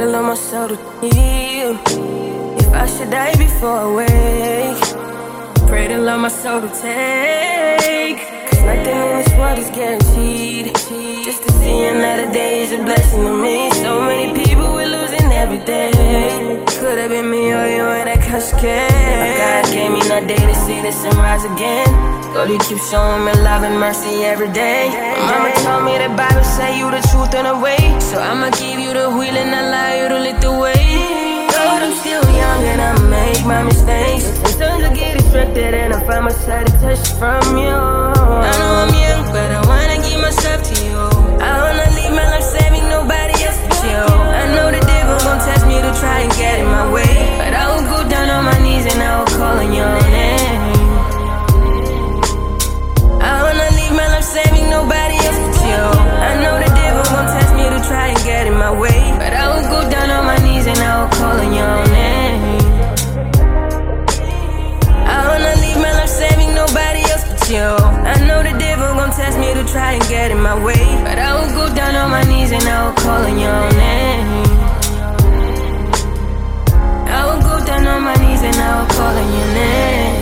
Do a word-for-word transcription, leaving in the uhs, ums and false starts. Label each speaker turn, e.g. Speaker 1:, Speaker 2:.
Speaker 1: to love my soul to you. If I should die before I wake, pray to love my soul to take. Cause nothing in this world is guaranteed. Just to see another day is a blessing to me. So many people we're losing every day. Could have been me or you in that cascade. But God gave me another day to see the sunrise again. God, you keep showing me love and mercy every day. Mama told me the Bible say you the truth and the way. So I'ma give you the wheel and allow you to lead the way. Lord, I'm still young and I make my mistakes. Sometimes I get distracted and I find myself a touch from you. I know I'm young, but I wanna give myself to you. I wanna leave my life saving nobody else but you. I know the devil gon' test me to try and get in my way, but I will go down on my knees and I will call on your name. I wanna leave my life saving nobody else but you. I know the devil gon' test me to try and get in my way, but I will go down on my knees and I will call on your name. I wanna leave my life saving nobody else but you. I know the devil gon' test me to try and get in my way, but I will go down on my knees and I will call on your name. I will go down on my knees and I will call on your name.